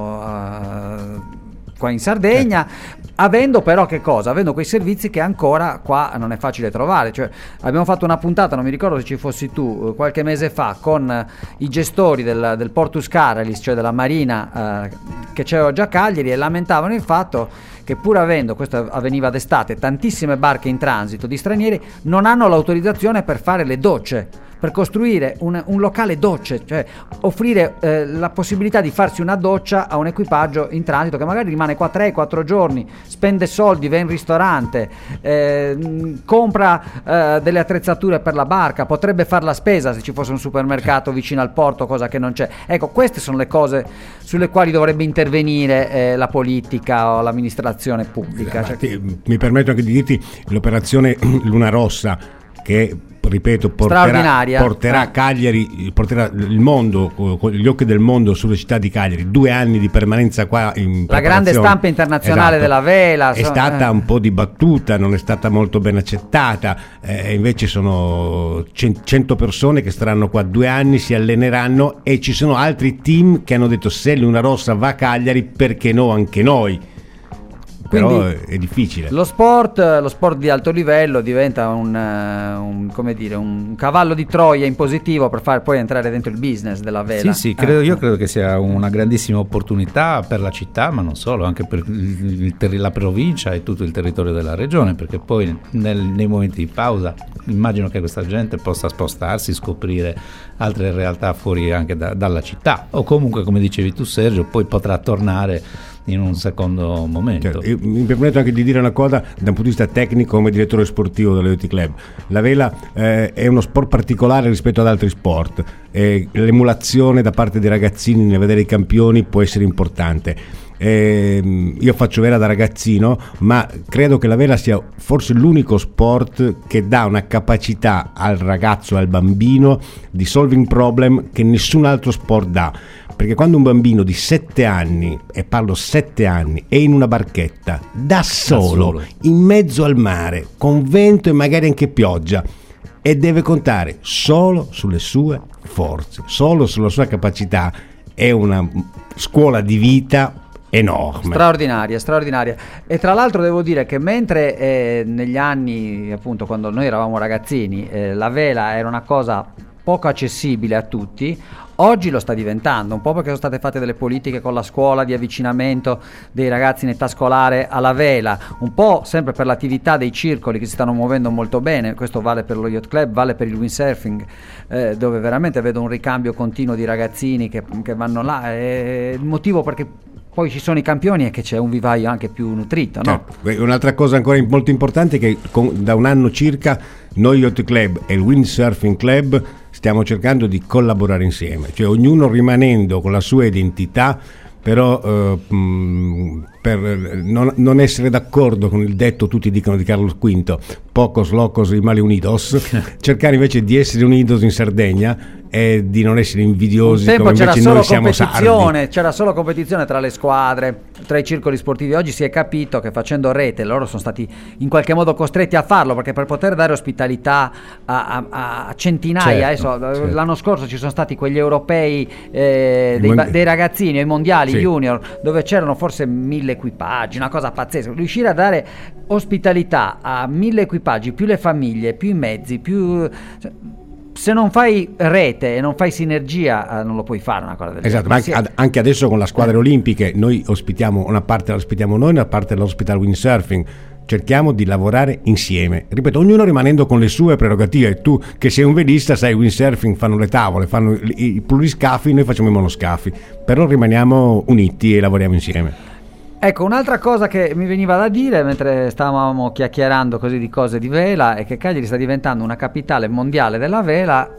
sono qua in Sardegna, avendo però che cosa? Avendo quei servizi che ancora qua non è facile trovare. Cioè, abbiamo fatto una puntata, non mi ricordo se ci fossi tu, qualche mese fa, con i gestori del Portus Caralis, cioè della marina che c'era già a Cagliari, e lamentavano il fatto che, pur avendo, questo avveniva d'estate, tantissime barche in transito di stranieri, non hanno l'autorizzazione per fare le docce, per costruire un locale docce, cioè offrire la possibilità di farsi una doccia a un equipaggio in transito che magari rimane qua 3-4 giorni, spende soldi, va in ristorante, compra delle attrezzature per la barca, potrebbe fare la spesa se ci fosse un supermercato vicino al porto, cosa che non c'è. Ecco, queste sono le cose sulle quali dovrebbe intervenire la politica o l'amministrazione pubblica. Mi permetto anche di dirti l'operazione Luna Rossa, che, ripeto, porterà Cagliari, porterà il mondo, con gli occhi del mondo sulle città di Cagliari. 2 anni di permanenza qua in la grande stampa internazionale, esatto, della vela è stata un po' dibattuta, non è stata molto ben accettata, invece sono 100 persone che staranno qua 2 anni, si alleneranno, e ci sono altri team che hanno detto: se Luna Rossa va a Cagliari, perché no anche noi? però Quindi è difficile. lo sport di alto livello diventa come dire, un cavallo di Troia in positivo per far poi entrare dentro il business della vela. Sì, io credo che sia una grandissima opportunità per la città, ma non solo, anche per la provincia e tutto il territorio della regione, perché poi nei momenti di pausa immagino che questa gente possa spostarsi, scoprire altre realtà fuori anche dalla città, o comunque, come dicevi tu Sergio, poi potrà tornare in un secondo momento. Io mi permetto anche di dire una cosa da un punto di vista tecnico come direttore sportivo dello Youth Club. La vela è uno sport particolare rispetto ad altri sport, l'emulazione da parte dei ragazzini nel vedere i campioni può essere importante. Io faccio vela da ragazzino, ma credo che la vela sia forse l'unico sport che dà una capacità al ragazzo, al bambino, di solving problem che nessun altro sport dà. Perché quando un bambino di 7 anni, e parlo 7 anni, è in una barchetta da solo in mezzo al mare con vento e magari anche pioggia e deve contare solo sulle sue forze, solo sulla sua capacità, è una scuola di vita enorme, straordinaria. E tra l'altro devo dire che mentre negli anni, appunto, quando noi eravamo ragazzini, la vela era una cosa poco accessibile a tutti, oggi lo sta diventando, un po' perché sono state fatte delle politiche con la scuola di avvicinamento dei ragazzi in età scolare alla vela, un po' sempre per l'attività dei circoli che si stanno muovendo molto bene. Questo vale per lo Yacht Club, vale per il windsurfing, dove veramente vedo un ricambio continuo di ragazzini che vanno là. Il motivo perché poi ci sono i campioni è che c'è un vivaio anche più nutrito, no? Certo. Un'altra cosa ancora molto importante è che da un anno circa noi Yacht Club e il Windsurfing Club stiamo cercando di collaborare insieme, cioè ognuno rimanendo con la sua identità, però per non essere d'accordo con il detto tutti dicono di Carlos V, pocos locos y male unidos, cercare invece di essere unidos in Sardegna e di non essere invidiosi come invece noi siamo sardi. C'era solo competizione tra le squadre, tra i circoli sportivi. Oggi si è capito che facendo rete loro sono stati in qualche modo costretti a farlo, perché per poter dare ospitalità a centinaia, certo. L'anno scorso ci sono stati quegli europei dei ragazzini, i mondiali junior, dove c'erano forse 1000 equipaggi, una cosa pazzesca. Riuscire a dare ospitalità a 1000 equipaggi, più le famiglie, più i mezzi, se non fai rete e non fai sinergia non lo puoi fare una cosa del genere. Esatto, ma anche adesso con la squadre olimpiche noi ospitiamo, una parte la ospitiamo noi, una parte l'ospita il windsurfing. Cerchiamo di lavorare insieme, ripeto, ognuno rimanendo con le sue prerogative. Tu che sei un velista sai, il windsurfing fanno le tavole, fanno i pluriscafi, noi facciamo i monoscafi, però rimaniamo uniti e lavoriamo insieme. Ecco, un'altra cosa che mi veniva da dire mentre stavamo chiacchierando così di cose di vela è che Cagliari sta diventando una capitale mondiale della vela,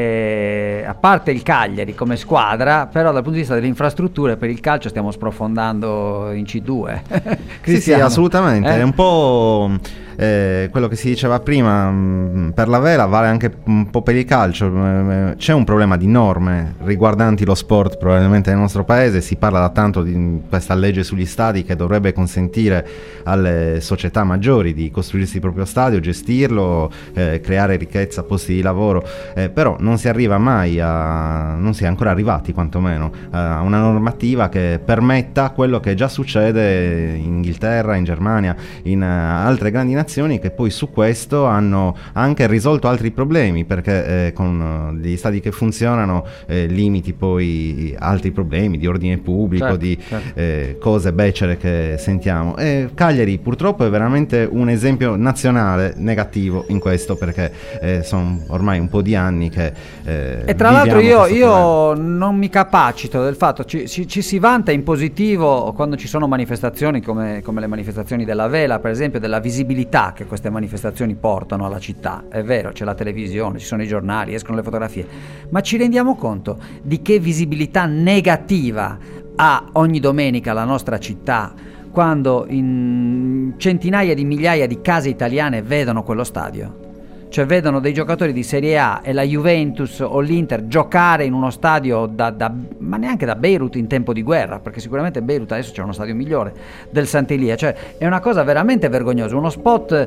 a parte il Cagliari come squadra, però dal punto di vista delle infrastrutture per il calcio stiamo sprofondando in C2. Sì, assolutamente, è un po' quello che si diceva prima, per la vela vale anche un po' per il calcio. C'è un problema di norme riguardanti lo sport probabilmente nel nostro paese. Si parla da tanto di questa legge sugli stadi che dovrebbe consentire alle società maggiori di costruirsi il proprio stadio, gestirlo, creare ricchezza, posti di lavoro, però non si arriva mai non si è ancora arrivati quantomeno a una normativa che permetta quello che già succede in Inghilterra, in Germania, in altre grandi nazioni, che poi su questo hanno anche risolto altri problemi, perché con degli stadi che funzionano limiti poi altri problemi di ordine pubblico, certo. Cose becere che sentiamo. E Cagliari purtroppo è veramente un esempio nazionale negativo in questo, perché sono ormai un po' di anni che e tra l'altro io non mi capacito del fatto, ci si vanta in positivo quando ci sono manifestazioni come le manifestazioni della vela, per esempio, della visibilità che queste manifestazioni portano alla città. È vero, c'è la televisione, ci sono i giornali, escono le fotografie, ma ci rendiamo conto di che visibilità negativa ha ogni domenica la nostra città quando in centinaia di migliaia di case italiane vedono quello stadio? Cioè vedono dei giocatori di Serie A e la Juventus o l'Inter giocare in uno stadio ma neanche da Beirut in tempo di guerra, perché sicuramente Beirut adesso c'è uno stadio migliore del Sant'Elia. Cioè è una cosa veramente vergognosa, uno spot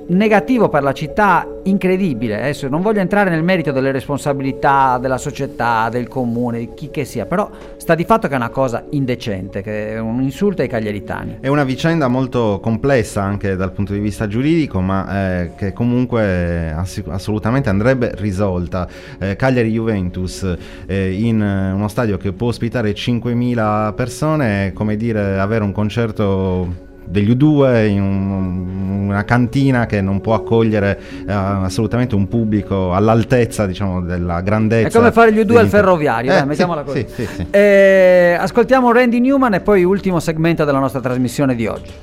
negativo per la città incredibile. Adesso non voglio entrare nel merito delle responsabilità della società, del comune, di chi che sia, però sta di fatto che è una cosa indecente, che è un insulto ai cagliaritani. È una vicenda molto complessa anche dal punto di vista giuridico, ma che comunque assolutamente andrebbe risolta. Cagliari-Juventus in uno stadio che può ospitare 5.000 persone, è come dire avere un concerto degli U2 in una cantina che non può accogliere assolutamente un pubblico all'altezza, diciamo, della grandezza. È come fare gli U2 al ferroviario, dai, mettiamola così. Sì. Ascoltiamo Randy Newman e poi ultimo segmento della nostra trasmissione di oggi.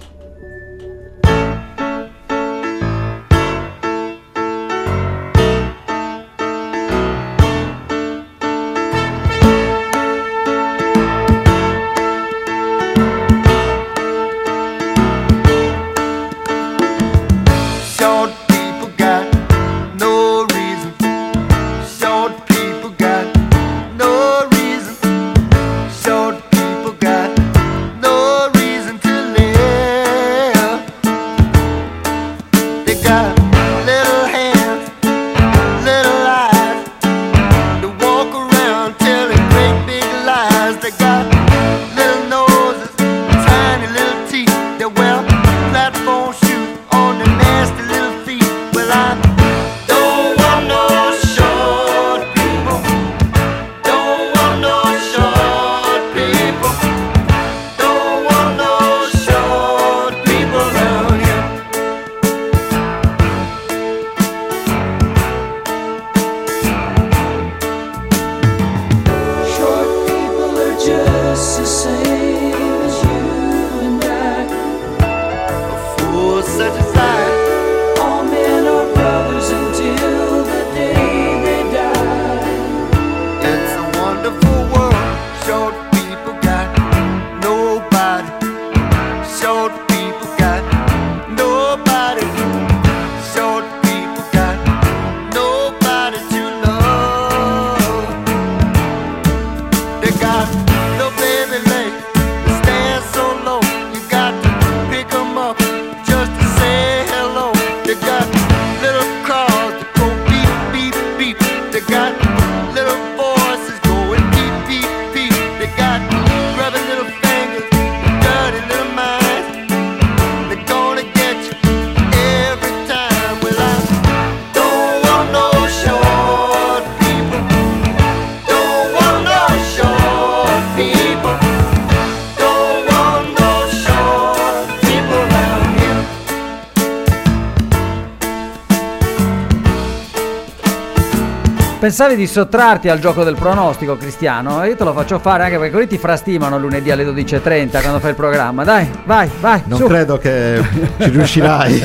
Pensavi di sottrarti al gioco del pronostico, Cristiano? Io te lo faccio fare anche perché quelli ti frastimano lunedì alle 12:30 quando fai il programma. Dai, vai, non su. credo che ci riuscirai.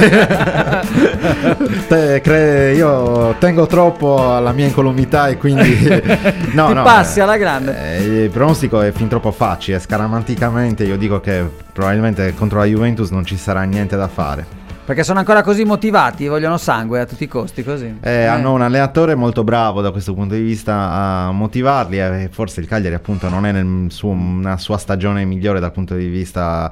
Io tengo troppo alla mia incolumità e quindi passi alla grande. Il pronostico è fin troppo facile. Scaramanticamente io dico che probabilmente contro la Juventus non ci sarà niente da fare. Perché sono ancora così motivati, vogliono sangue a tutti i costi, così. Hanno un allenatore molto bravo da questo punto di vista a motivarli, e forse il Cagliari appunto non è una sua stagione migliore dal punto di vista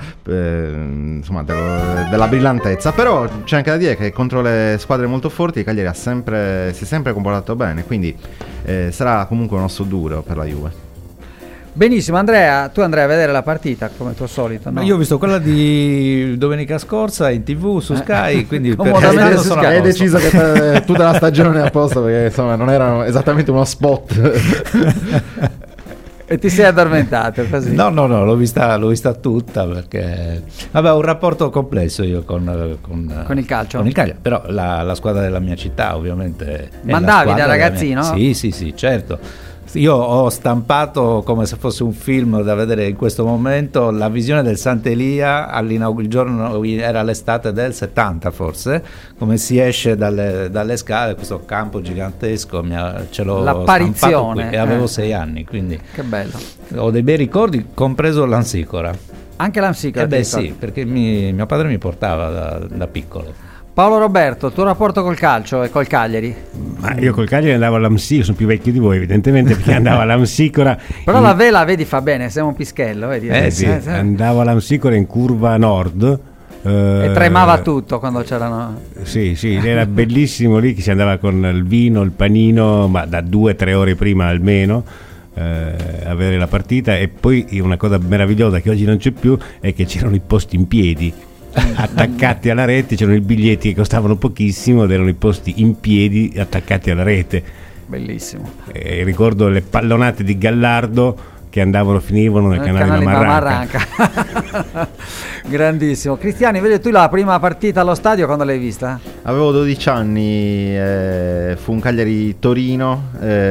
della brillantezza, però c'è anche da dire che contro le squadre molto forti il Cagliari si è sempre comportato bene, quindi sarà comunque un osso duro per la Juve. Benissimo, Andrea, tu andrai a vedere la partita come tuo solito, no? Io ho visto quella di domenica scorsa in TV su Sky, quindi hai deciso che tutta la stagione è a posto, perché insomma non era esattamente uno spot. E ti sei addormentato così? No, l'ho vista tutta, perché ho un rapporto complesso io con il calcio. Con il Cagliari, però la squadra della mia città ovviamente. Mandavi da ragazzino? Sì, certo. Io ho stampato come se fosse un film da vedere in questo momento la visione del Sant'Elia il giorno, era l'estate del 70 forse, come si esce dalle scale, questo campo gigantesco, ce l'ho l'apparizione stampato qui, e avevo 6 anni, quindi che bello, ho dei bei ricordi, compreso l'Ansicora. Anche l'Ansicora? Sì, perché mio padre mi portava da piccolo. Paolo Roberto, tuo rapporto col calcio e col Cagliari? Ma io col Cagliari andavo all'Amsicora, sono più vecchio di voi evidentemente, perché andavo all'Amsicora. Però la vela, vedi, fa bene, siamo un pischello, vedi? Sì, andavo all'Amsicora in curva nord E tremava tutto quando c'erano. Sì, era bellissimo lì che si andava con il vino, il panino, ma da 2-3 ore prima almeno, a vedere la partita. E poi una cosa meravigliosa che oggi non c'è più è che c'erano i posti in piedi attaccati alla rete, c'erano i biglietti che costavano pochissimo ed erano i posti in piedi attaccati alla rete. Bellissimo. Ricordo le pallonate di Gallardo che finivano nel canale di Marranca. Grandissimo. Cristiani, vedi tu la prima partita allo stadio quando l'hai vista? Avevo 12 anni, fu un Cagliari-Torino,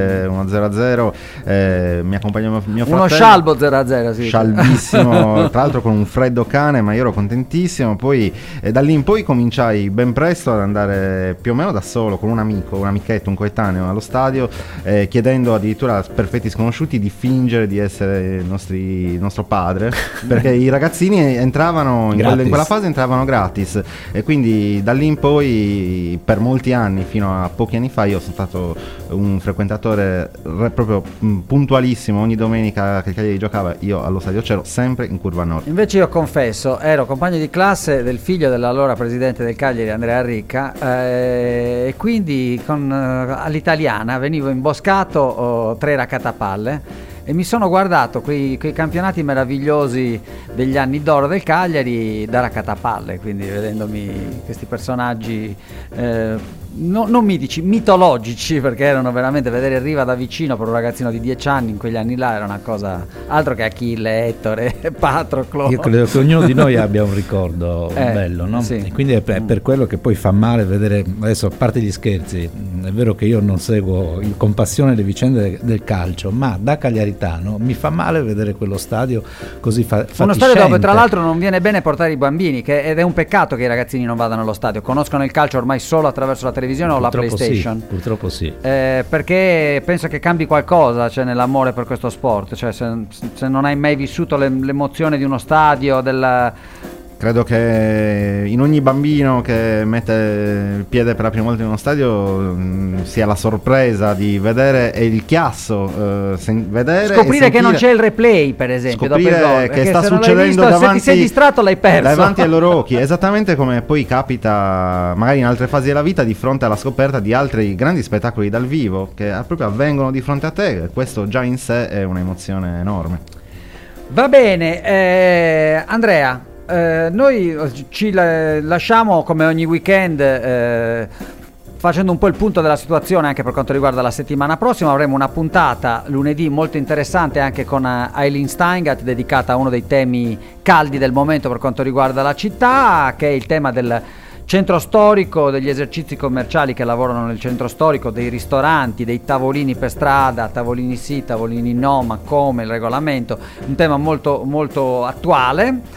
1-0-0, mi accompagnò mio fratello. Uno scialbo 0-0, sì. Scialbissimo, tra l'altro con un freddo cane, ma io ero contentissimo. Poi da lì in poi cominciai ben presto ad andare più o meno da solo, con un amico, un amichetto, un coetaneo allo stadio, chiedendo addirittura a perfetti sconosciuti di fingere di essere il nostro padre, perché i ragazzini entravano in quella fase entravano gratis, e quindi da lì in poi per molti anni, fino a pochi anni fa, io sono stato un frequentatore proprio puntualissimo. Ogni domenica che il Cagliari giocava io allo stadio c'ero sempre in curva nord. Invece io confesso, ero compagno di classe del figlio dell'allora presidente del Cagliari, Andrea Ricca, e quindi all'italiana venivo imboscato 3 raccattapalle e mi sono guardato quei campionati meravigliosi degli anni d'oro del Cagliari da raccattapalle, quindi vedendomi questi personaggi non mitici, mitologici, perché erano veramente, vedere Riva da vicino per un ragazzino di 10 anni in quegli anni là era una cosa, altro che Achille, Ettore, Patroclo. Io credo che ognuno di noi abbia un ricordo bello, no? Sì. E quindi è per quello che poi fa male vedere, adesso a parte gli scherzi, è vero che io non seguo con passione le vicende del calcio, ma da cagliaritano mi fa male vedere quello stadio così fatiscente. Uno stadio dove tra l'altro non viene bene portare i bambini, ed è un peccato che i ragazzini non vadano allo stadio, conoscono il calcio ormai solo attraverso la televisione o la PlayStation. Sì, purtroppo sì. Perché penso che cambi qualcosa, cioè, nell'amore per questo sport, cioè se non hai mai vissuto l'emozione di uno stadio, Credo che in ogni bambino che mette il piede per la prima volta in uno stadio sia la sorpresa di vedere e il chiasso, vedere scoprire che non c'è il replay, per esempio, scoprire dopo il gol, che sta se succedendo visto, davanti, se ti sei distratto l'hai perso davanti ai loro occhi, esattamente come poi capita magari in altre fasi della vita, di fronte alla scoperta di altri grandi spettacoli dal vivo che proprio avvengono di fronte a te. Questo già in sé è un'emozione enorme. Va bene, Andrea, noi ci lasciamo come ogni weekend, facendo un po' il punto della situazione anche per quanto riguarda la settimana prossima. Avremo una puntata lunedì molto interessante anche con Eileen Steingat, dedicata a uno dei temi caldi del momento per quanto riguarda la città, che è il tema del centro storico, degli esercizi commerciali che lavorano nel centro storico, dei ristoranti, dei tavolini per strada, tavolini sì, tavolini no, ma come, il regolamento, un tema molto molto attuale.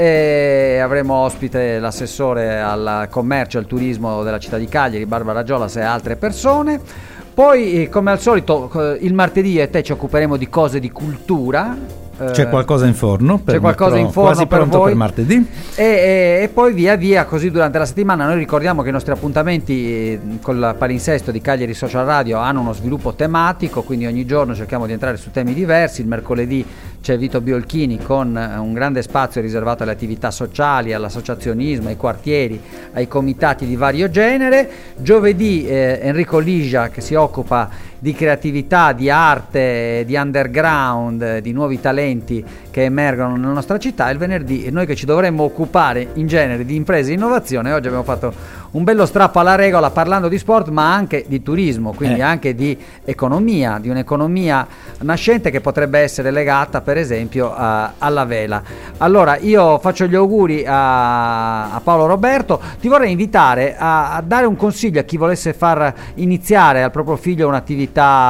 E avremo ospite l'assessore al commercio e al turismo della città di Cagliari, Barbara Giolas, e altre persone. Poi, come al solito, il martedì io e te ci occuperemo di cose di cultura. C'è qualcosa in forno c'è qualcosa in forno quasi per pronto voi per martedì, e poi via via così durante la settimana. Noi ricordiamo che i nostri appuntamenti con il palinsesto di Cagliari Social Radio hanno uno sviluppo tematico, quindi ogni giorno cerchiamo di entrare su temi diversi. Il mercoledì c'è Vito Biolchini con un grande spazio riservato alle attività sociali, all'associazionismo, ai quartieri, ai comitati di vario genere. Giovedì Enrico Ligia, che si occupa di creatività, di arte, di underground, di nuovi talenti che emergono nella nostra città. Il venerdì noi che ci dovremmo occupare in genere di imprese e innovazione, oggi abbiamo fatto un bello strappo alla regola parlando di sport ma anche di turismo, quindi anche di economia, di un'economia nascente che potrebbe essere legata per esempio alla vela. Allora io faccio gli auguri a Paolo Roberto. Ti vorrei invitare a dare un consiglio a chi volesse far iniziare al proprio figlio un'attività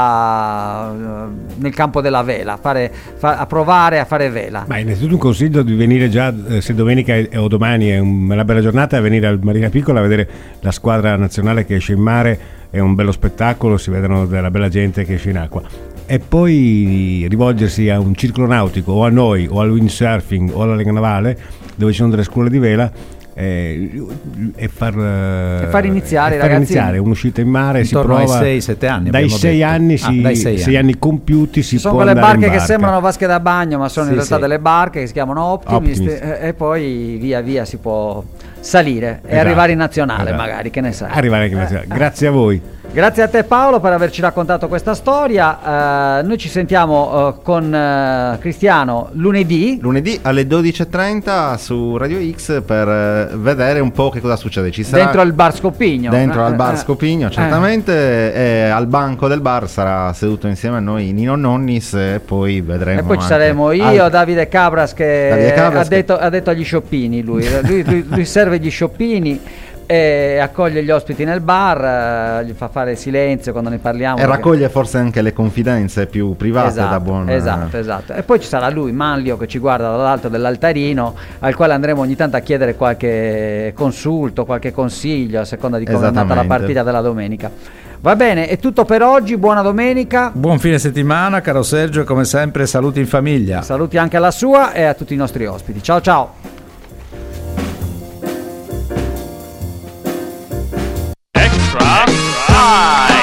nel campo della vela, a provare a fare vela. Ma innanzitutto un consiglio di venire già, se domenica o domani è una bella giornata, a venire al Marina Piccola a vedere la squadra nazionale che esce in mare. È un bello spettacolo, si vedono della bella gente che esce in acqua. E poi rivolgersi a un circolo nautico o a noi o al windsurfing o alla Lega Navale, dove ci sono delle scuole di vela, e far iniziare i far ragazzini. iniziare un'uscita in mare. Intorno si prova ai 6-7 anni. dai abbiamo 6 detto. anni, Dai 6 anni compiuti si Ci sono può quelle andare barche in che barca. sembrano vasche da bagno, ma sono in Sì, realtà sì. delle barche che si chiamano Optimist, Optimist. E poi via via si può salire e Esatto. arrivare in nazionale, Esatto. magari, che ne sai. Arrivare anche in nazionale. Grazie a voi. Grazie a te Paolo per averci raccontato questa storia. Noi ci sentiamo con Cristiano lunedì. Lunedì alle 12:30 su Radio X per vedere un po' che cosa succede. Ci sarà Dentro il bar Scopigno. dentro al bar Scopigno, certamente, e al banco del bar sarà seduto insieme a noi Nino Nonnis e poi vedremo. E poi ci anche saremo io, altri. Davide Cabras che Davide Cabras ha detto agli scioppini, lui serve gli scioppini e accoglie gli ospiti nel bar, gli fa fare silenzio quando ne parliamo. E perché- raccoglie forse anche le confidenze più private da buon. Esatto. E poi ci sarà lui, Manlio, che ci guarda dall'alto dell'altarino, al quale andremo ogni tanto a chiedere qualche consulto, qualche consiglio, a seconda di come è andata la Esattamente. partita della domenica. Va bene, è tutto per oggi, buona domenica. Buon fine settimana, caro Sergio, e come sempre saluti in famiglia. Saluti anche alla sua e a tutti i nostri ospiti. Ciao ciao. Extra live.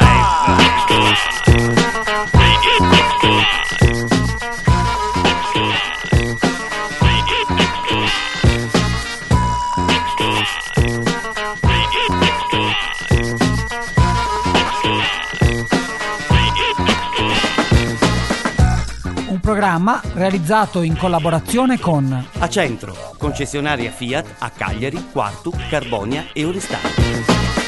Un programma realizzato in collaborazione con A Centro, concessionaria Fiat a Cagliari, Quartu, Carbonia e Oristano.